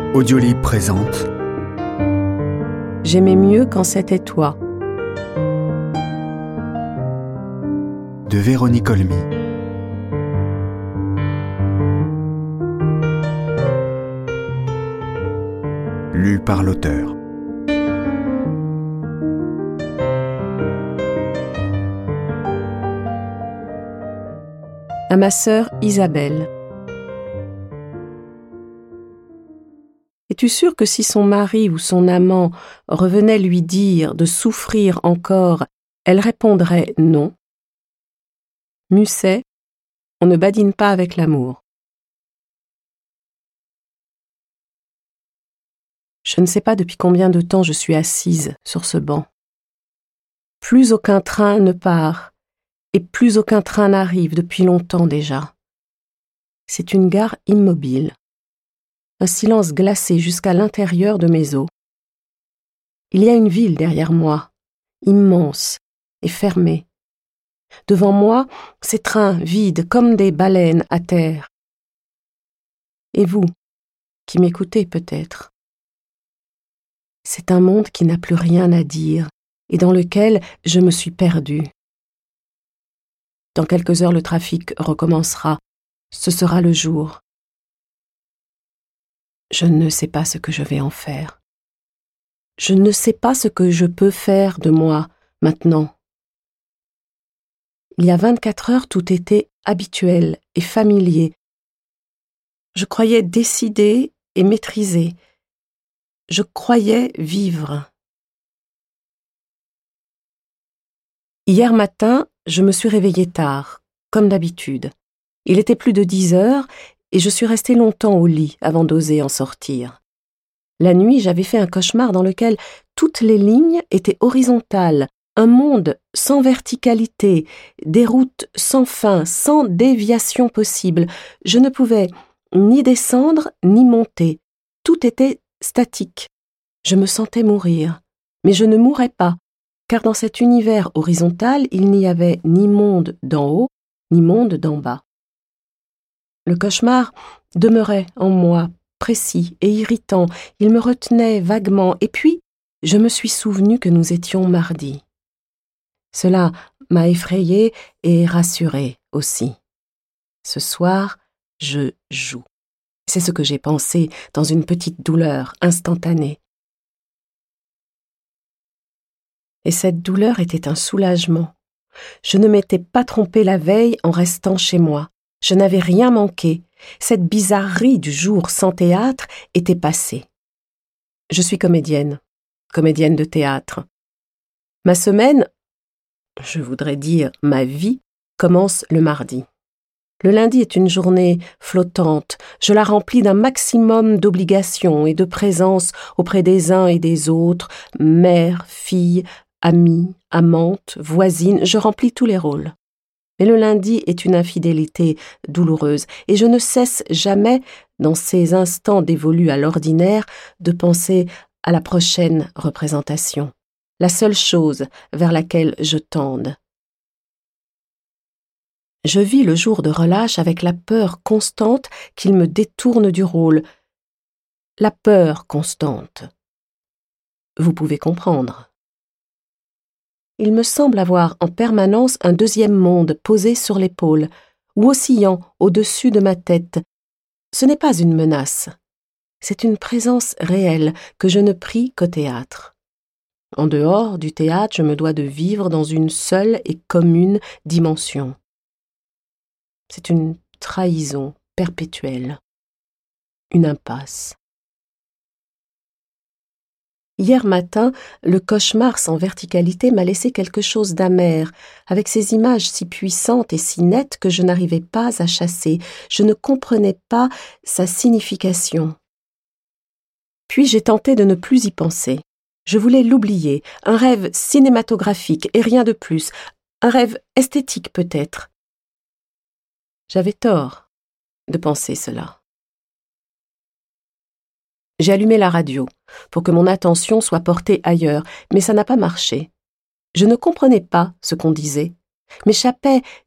Audiolib présente J'aimais mieux quand c'était toi. de Véronique Olmy. Lu par l'auteur. À ma sœur Isabelle. Es-tu sûre que si son mari ou son amant revenait lui dire de souffrir encore, elle répondrait non? Musset, on ne badine pas avec l'amour. Je ne sais pas depuis combien de temps je suis assise sur ce banc. Plus aucun train ne part, et plus aucun train n'arrive depuis longtemps déjà. C'est une gare immobile. Un silence glacé jusqu'à l'intérieur de mes os. Il y a une ville derrière moi, immense et fermée. Devant moi, ces trains vides comme des baleines à terre. Et vous, qui m'écoutez peut-être. C'est un monde qui n'a plus rien à dire et dans lequel je me suis perdue. Dans quelques heures, le trafic recommencera. Ce sera le jour. Je ne sais pas ce que je vais en faire. Je ne sais pas ce que je peux faire de moi maintenant. Il y a 24 heures, tout était habituel et familier. Je croyais décider et maîtriser. Je croyais vivre. Hier matin, je me suis réveillée tard, comme d'habitude. Il était plus de 10 heures et je suis restée longtemps au lit avant d'oser en sortir. La nuit, j'avais fait un cauchemar dans lequel toutes les lignes étaient horizontales, un monde sans verticalité, des routes sans fin, sans déviation possible. Je ne pouvais ni descendre ni monter. Tout était statique. Je me sentais mourir, mais je ne mourrais pas, car dans cet univers horizontal, il n'y avait ni monde d'en haut, ni monde d'en bas. Le cauchemar demeurait en moi, précis et irritant, il me retenait vaguement, et puis je me suis souvenu que nous étions mardi. Cela m'a effrayée et rassurée aussi. Ce soir, je joue. C'est ce que j'ai pensé dans une petite douleur instantanée. Et cette douleur était un soulagement. Je ne m'étais pas trompée la veille en restant chez moi. Je n'avais rien manqué. Cette bizarrerie du jour sans théâtre était passée. Je suis comédienne de théâtre. Ma semaine, je voudrais dire ma vie, commence le mardi. Le lundi est une journée flottante. Je la remplis d'un maximum d'obligations et de présence auprès des uns et des autres, mère, fille, amie, amante, voisine, je remplis tous les rôles. Mais le lundi est une infidélité douloureuse, et je ne cesse jamais, dans ces instants dévolus à l'ordinaire, de penser à la prochaine représentation, la seule chose vers laquelle je tende. Je vis le jour de relâche avec la peur constante qu'il me détourne du rôle. La peur constante. Vous pouvez comprendre. Il me semble avoir en permanence un deuxième monde posé sur l'épaule, ou oscillant au-dessus de ma tête. Ce n'est pas une menace. C'est une présence réelle que je ne prie qu'au théâtre. En dehors du théâtre, je me dois de vivre dans une seule et commune dimension. C'est une trahison perpétuelle, une impasse. Hier matin, le cauchemar sans verticalité m'a laissé quelque chose d'amer, avec ces images si puissantes et si nettes que je n'arrivais pas à chasser. Je ne comprenais pas sa signification. Puis j'ai tenté de ne plus y penser. Je voulais l'oublier, un rêve cinématographique et rien de plus, un rêve esthétique peut-être. J'avais tort de penser cela. J'ai allumé la radio pour que mon attention soit portée ailleurs, mais ça n'a pas marché. Je ne comprenais pas ce qu'on disait. M'échappaient